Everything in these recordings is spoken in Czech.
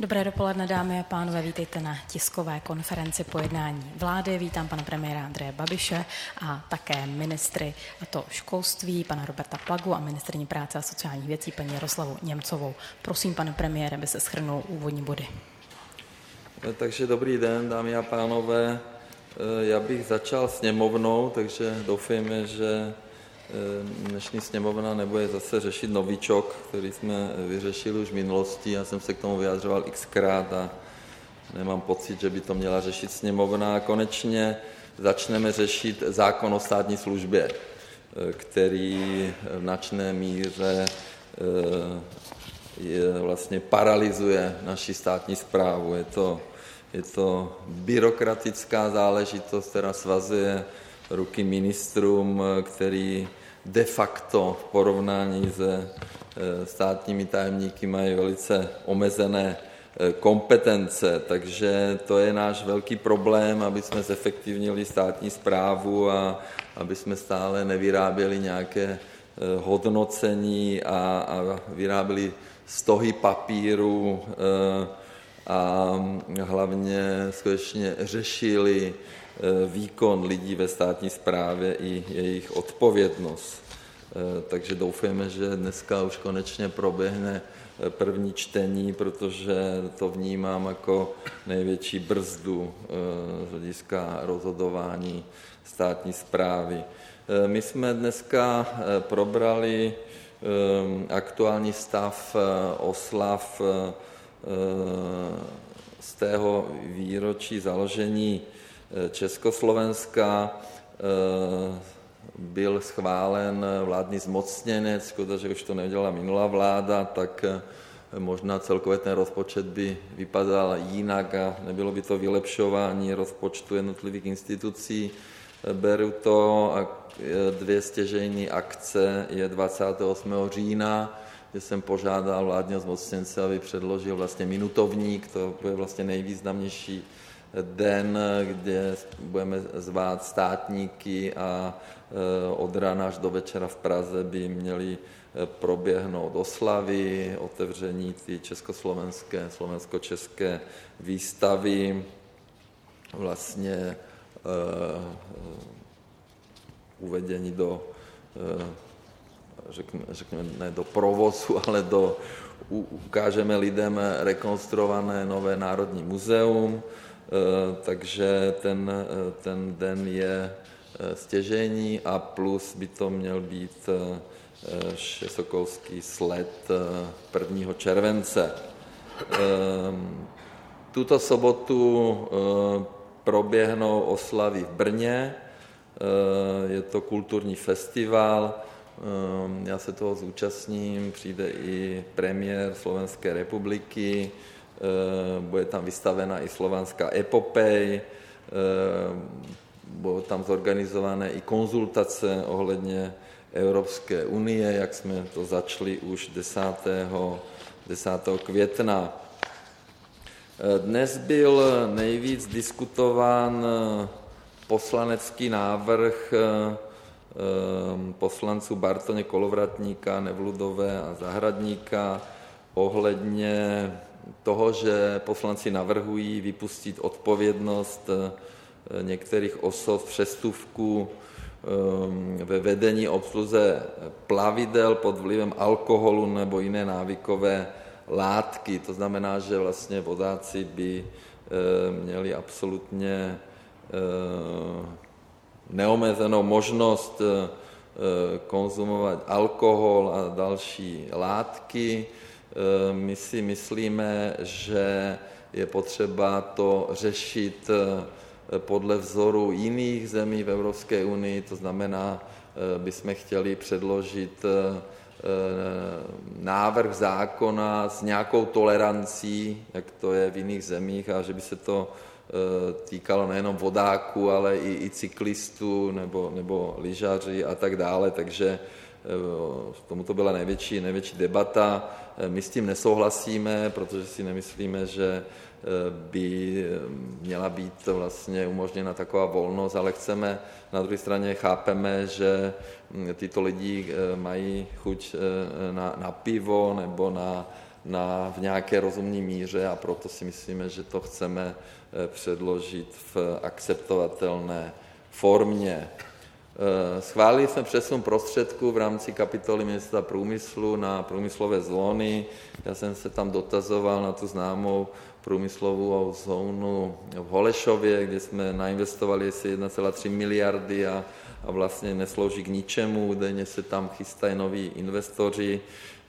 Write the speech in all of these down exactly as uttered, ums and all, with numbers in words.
Dobré dopoledne, dámy a pánové, vítejte na tiskové konferenci po jednání vlády. Vítám pana premiéra Andreje Babiše a také ministry, a to školství, pana Roberta Plagu a ministryni práce a sociálních věcí, paní Jaroslavu Němcovou. Prosím, pane premiére, aby se shrnul úvodní body. Takže dobrý den, dámy a pánové. Já bych začal sněmovnou, takže doufejme, že dnešní sněmovna nebude zase řešit novičok, který jsme vyřešili už v minulosti. Já jsem se k tomu vyjadřoval xkrát a nemám pocit, že by to měla řešit sněmovna. A konečně začneme řešit zákon o státní službě, který v značné míře je, vlastně paralyzuje naši státní správu. Je to, je to byrokratická záležitost, která svazuje ruky ministrům, který de facto v porovnání se státními tajemníky mají velice omezené kompetence. Takže to je náš velký problém, aby jsme zefektivnili státní správu a aby jsme stále nevyráběli nějaké hodnocení a, a vyráběli stohy papíru a hlavně skutečně řešili výkon lidí ve státní správě i jejich odpovědnost. Takže doufáme, že dneska už konečně proběhne první čtení, protože to vnímám jako největší brzdu z hlediska rozhodování státní správy. My jsme dneska probrali aktuální stav oslav z tého výročí založení Československa. Byl schválen vládní zmocněnec, škoda, že už to neudělala minulá vláda, tak možná celkově ten rozpočet by vypadal jinak a nebylo by to vylepšování rozpočtu jednotlivých institucí. Beru to a dvě stěžejní akce je dvacátého osmého října, kde jsem požádal vládního zmocněnce, aby předložil vlastně minutovník, to bude vlastně nejvýznamnější den, kde budeme zvát státníky a od rána až do večera v Praze by měly proběhnout oslavy, otevření ty československé, slovensko-české výstavy, vlastně uh, uvedení do, uh, řekněme, řekněme, ne do provozu, ale do, ukážeme lidem rekonstruované nové Národní muzeum, takže ten, ten den je stěžejní a plus by to měl být sokolský sled prvního července. Tuto sobotu proběhnou oslavy v Brně, je to kulturní festival, já se toho zúčastním, přijde i premiér Slovenské republiky, bude tam vystavena i slovanská epopej, budou tam zorganizované i konzultace ohledně Evropské unie, jak jsme to začali už desátého května. Dnes byl nejvíc diskutován poslanecký návrh poslanců Bartoně, Kolovratníka, Nevludové a Zahradníka ohledně toho, že poslanci navrhují vypustit odpovědnost některých osob přestupků ve vedení obsluze plavidel pod vlivem alkoholu nebo jiné návykové látky. To znamená, že vlastně vodáci by měli absolutně neomezenou možnost konzumovat alkohol a další látky. My si myslíme, že je potřeba to řešit podle vzoru jiných zemí v Evropské unii, to znamená, bychom chtěli předložit návrh zákona s nějakou tolerancí, jak to je v jiných zemích, a že by se to týkalo nejenom vodáků, ale i, i cyklistů nebo, nebo lyžaři a tak dále, takže k tomu to byla největší, největší debata. My s tím nesouhlasíme, protože si nemyslíme, že by měla být vlastně umožněna taková volnost, ale chceme, na druhé straně chápeme, že tyto lidi mají chuť na, na pivo nebo na na, v nějaké rozumné míře a proto si myslíme, že to chceme předložit v akceptovatelné formě. Schválili jsme přesun prostředků v rámci kapitoly Ministerstva průmyslu na průmyslové zóny. Já jsem se tam dotazoval na tu známou průmyslovou zónu v Holešově, kde jsme nainvestovali asi jedna celá tři miliardy a, a vlastně neslouží k ničemu, údajně se tam chystají noví investoři,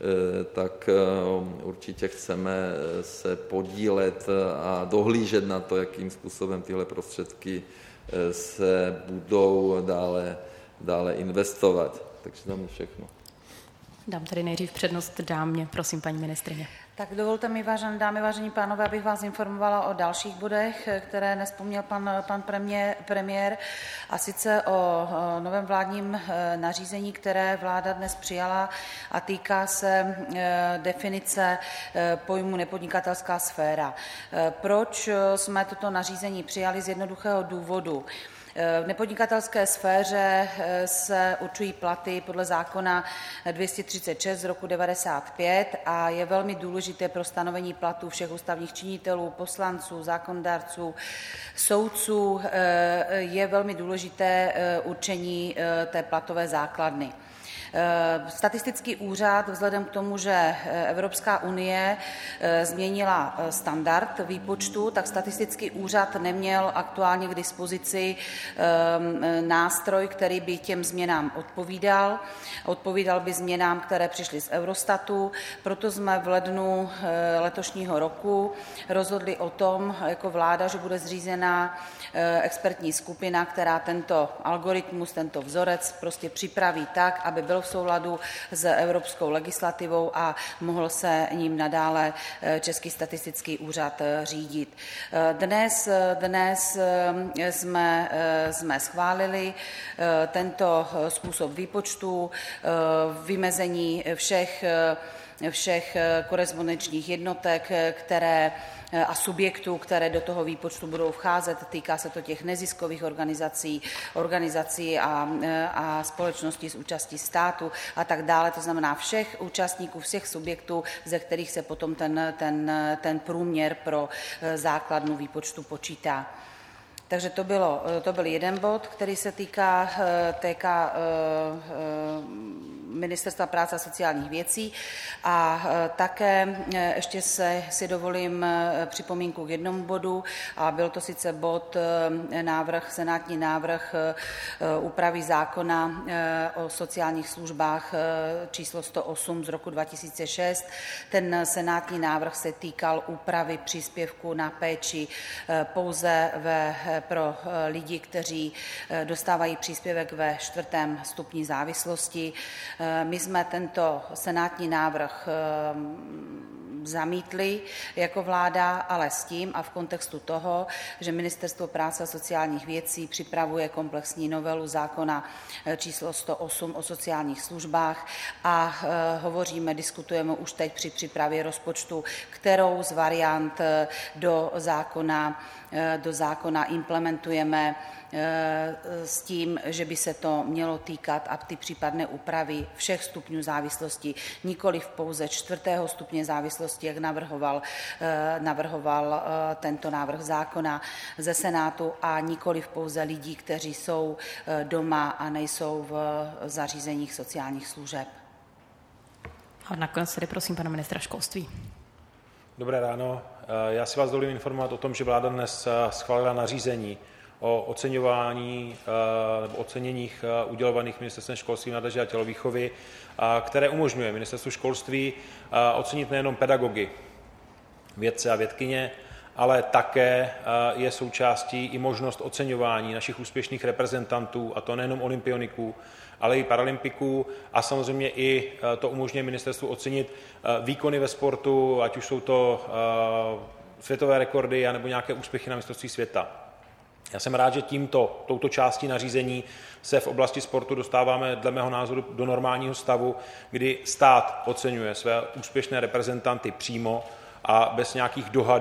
tak určitě chceme se podílet a dohlížet na to, jakým způsobem tyhle prostředky se budou dále, dále investovat. Takže to je všechno. Dám tady nejdřív přednost dámě. Prosím, paní ministryně. Tak dovolte mi, vážené dámy, vážení pánové, abych vás informovala o dalších bodech, které nespomněl pan, pan premiér, premiér, a sice o, o novém vládním nařízení, které vláda dnes přijala a týká se e, definice e, pojmu nepodnikatelská sféra. E, proč jsme toto nařízení přijali? Z jednoduchého důvodu. V nepodnikatelské sféře se určují platy podle zákona dvě stě třicet šest z roku devadesát pět a je velmi důležité pro stanovení platů všech ústavních činitelů, poslanců, zákonodárců, soudců, je velmi důležité určení té platové základny. Statistický úřad vzhledem k tomu, že Evropská unie změnila standard výpočtu, tak statistický úřad neměl aktuálně k dispozici nástroj, který by těm změnám odpovídal. Odpovídal by změnám, které přišly z Eurostatu. Proto jsme v lednu letošního roku rozhodli o tom jako vláda, že bude zřízena expertní skupina, která tento algoritmus, tento vzorec prostě připraví tak, aby byl v souladu s evropskou legislativou a mohl se ním nadále Český statistický úřad řídit. Dnes, dnes jsme, jsme schválili tento způsob výpočtu, vymezení všech všech korespondenčních jednotek, které a subjektů, které do toho výpočtu budou vcházet. Týká se to těch neziskových organizací, organizací a, a společností s účastí státu a tak dále. To znamená všech účastníků, všech subjektů, ze kterých se potom ten, ten, ten průměr pro základnu výpočtu počítá. Takže to, bylo, to byl jeden bod, který se týká, týká Ministerstva práce a sociálních věcí. A také ještě se, si dovolím připomínku k jednomu bodu, a byl to sice bod návrh, senátní návrh úpravy zákona o sociálních službách číslo sto osm z roku dva tisíce šest. Ten senátní návrh se týkal úpravy příspěvku na péči pouze ve, pro lidi, kteří dostávají příspěvek ve čtvrtém stupni závislosti. My jsme tento senátní návrh zamítli jako vláda, ale s tím a v kontextu toho, že Ministerstvo práce a sociálních věcí připravuje komplexní novelu zákona číslo sto osm o sociálních službách a hovoříme, diskutujeme už teď při přípravě rozpočtu, kterou z variant do zákona, do zákona implementujeme s tím, že by se to mělo týkat a ty případné úpravy všech stupňů závislosti, nikoliv pouze čtvrtého stupně závislosti, jak navrhoval, navrhoval tento návrh zákona ze Senátu, a nikoliv pouze lidí, kteří jsou doma a nejsou v zařízeních sociálních služeb. A nakonec tedy prosím pana ministra školství. Dobré ráno. Já si vás dovolím informovat o tom, že vláda dnes schválila nařízení o oceňování nebo oceněních udělovaných Ministerstvem školství, mládeže a tělovýchovy, které umožňuje Ministerstvu školství ocenit nejenom pedagogy, vědce a vědkyně, ale také je součástí i možnost oceňování našich úspěšných reprezentantů, a to nejenom olympioniků, ale i paralympiků, a samozřejmě i to umožňuje ministerstvu ocenit výkony ve sportu, ať už jsou to světové rekordy anebo nějaké úspěchy na mistrovství světa. Já jsem rád, že tímto, touto částí nařízení se v oblasti sportu dostáváme dle mého názoru do normálního stavu, kdy stát oceňuje své úspěšné reprezentanty přímo a bez nějakých dohadů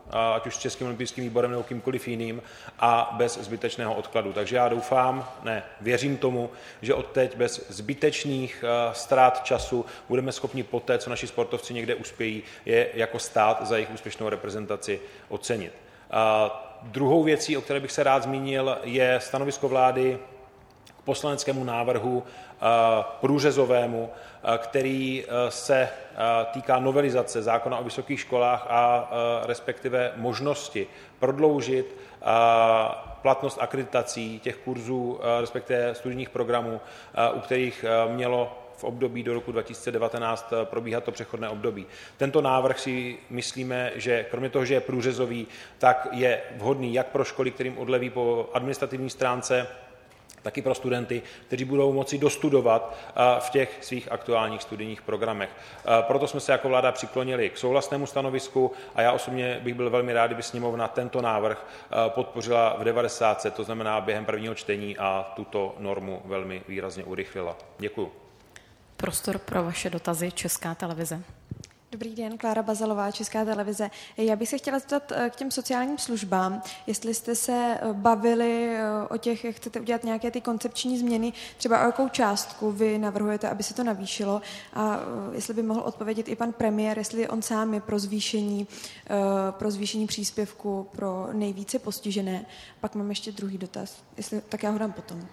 ať už s Českým olympijským výborem nebo kýmkoliv jiným, a bez zbytečného odkladu. Takže já doufám, ne, věřím tomu, že odteď bez zbytečných ztrát času budeme schopni poté, co naši sportovci někde uspějí, je jako stát za jejich úspěšnou reprezentaci ocenit. A druhou věcí, o které bych se rád zmínil, je stanovisko vlády k poslaneckému návrhu průřezovému, který se týká novelizace zákona o vysokých školách a respektive možnosti prodloužit platnost akreditací těch kurzů, respektive studijních programů, u kterých mělo v období do roku dva tisíce devatenáct probíhat to přechodné období. Tento návrh si myslíme, že kromě toho, že je průřezový, tak je vhodný jak pro školy, kterým odleví po administrativní stránce, tak i pro studenty, kteří budou moci dostudovat v těch svých aktuálních studijních programech. Proto jsme se jako vláda přiklonili k souhlasnému stanovisku a já osobně bych byl velmi rád, kdyby sněmovna tento návrh podpořila v devadesátce, to znamená během prvního čtení, a tuto normu velmi výrazně urychlila. Děkuju. Prostor pro vaše dotazy, Česká televize. Dobrý den, Klára Bazalová, Česká televize. Já bych se chtěla zeptat k těm sociálním službám, jestli jste se bavili o těch, jak chcete udělat nějaké ty koncepční změny, třeba o jakou částku vy navrhujete, aby se to navýšilo, a jestli by mohl odpovědět i pan premiér, jestli on sám je pro zvýšení, pro zvýšení příspěvku pro nejvíce postižené. Pak mám ještě druhý dotaz, jestli, tak já ho dám potom.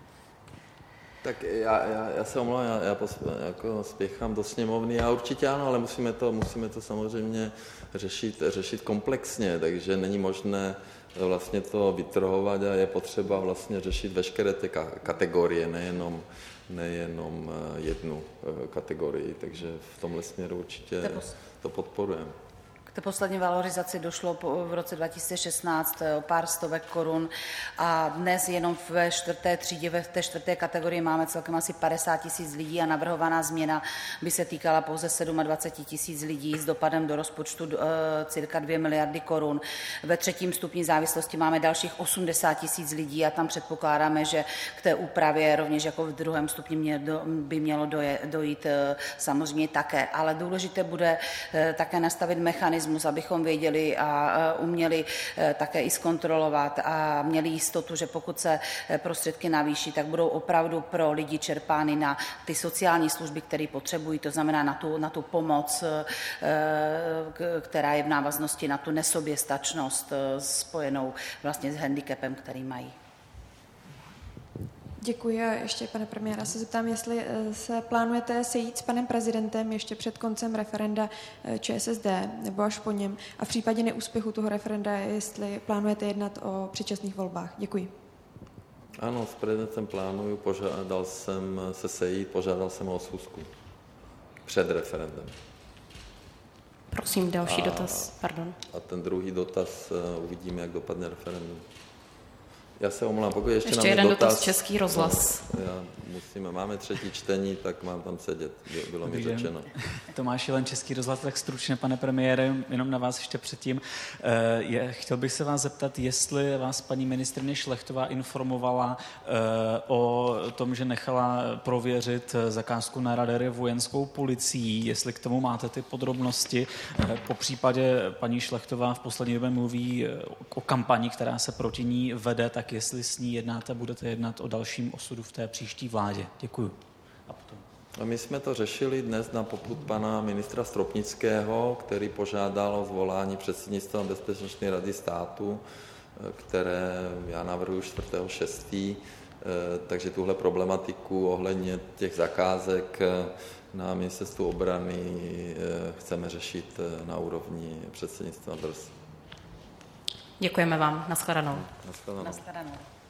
Tak já, já, já se omlouvám, já, já pos, jako spěchám do sněmovny, a určitě ano, ale musíme to, musíme to samozřejmě řešit, řešit komplexně, takže není možné vlastně to vytrhovat a je potřeba vlastně řešit veškeré ty kategorie, nejenom, nejenom jednu kategorii, takže v tomhle směru určitě to podporujeme. K té poslední valorizaci došlo v roce dva tisíce šestnáct o pár stovek korun a dnes jenom ve čtvrté třídě, ve té čtvrté kategorii máme celkem asi padesát tisíc lidí a navrhovaná změna by se týkala pouze dvacet sedm tisíc lidí s dopadem do rozpočtu cirka dvě miliardy korun. Ve třetím stupni závislosti máme dalších osmdesát tisíc lidí a tam předpokládáme, že k té úpravě rovněž jako v druhém stupni by mělo dojít samozřejmě také. Ale důležité bude také nastavit mechanismus, abychom věděli a uměli také i zkontrolovat a měli jistotu, že pokud se prostředky navýší, tak budou opravdu pro lidi čerpány na ty sociální služby, které potřebují, to znamená na tu, na tu pomoc, která je v návaznosti na tu nesoběstačnost spojenou vlastně s handicapem, který mají. Děkuji a ještě, pane premiéra, se zeptám, jestli se plánujete sejít s panem prezidentem ještě před koncem referenda ČSSD nebo až po něm, a v případě neúspěchu toho referenda, jestli plánujete jednat o předčasných volbách. Děkuji. Ano, s prezidentem plánuju, požádal jsem se sejít, požádal jsem o schůzku před referendem. Prosím, další a, dotaz, pardon. A ten druhý dotaz, uvidíme, jak dopadne referendum. Já se omlouvám, pokud ještě, ještě jeden dotaz, dotaz, Český rozhlas. No, já musíme, máme třetí čtení, tak mám tam sedět, bylo mi řečeno. Tomáš Jelen, Český rozhlas, tak stručně, pane premiére, jenom na vás ještě předtím. Je, chtěl bych se vás zeptat, jestli vás paní ministryně Šlechtová informovala o tom, že nechala prověřit zakázku na radary vojenskou policií, jestli k tomu máte ty podrobnosti. Po případě paní Šlechtová v poslední době mluví o kampani, která se proti ní vede, tak jestli s ní jednáte, budete jednat o dalším osudu v té příští vládě. Děkuju. A potom. A my jsme to řešili dnes na popud pana ministra Stropnického, který požádal o zvolání předsednictva Bezpečnostní rady státu, které já navrhuji čtvrtého šestého Takže tuhle problematiku ohledně těch zakázek na ministerstvu obrany chceme řešit na úrovni předsednictva B R S. Děkujeme vám. Nashledanou. Nashledanou. Nashledanou.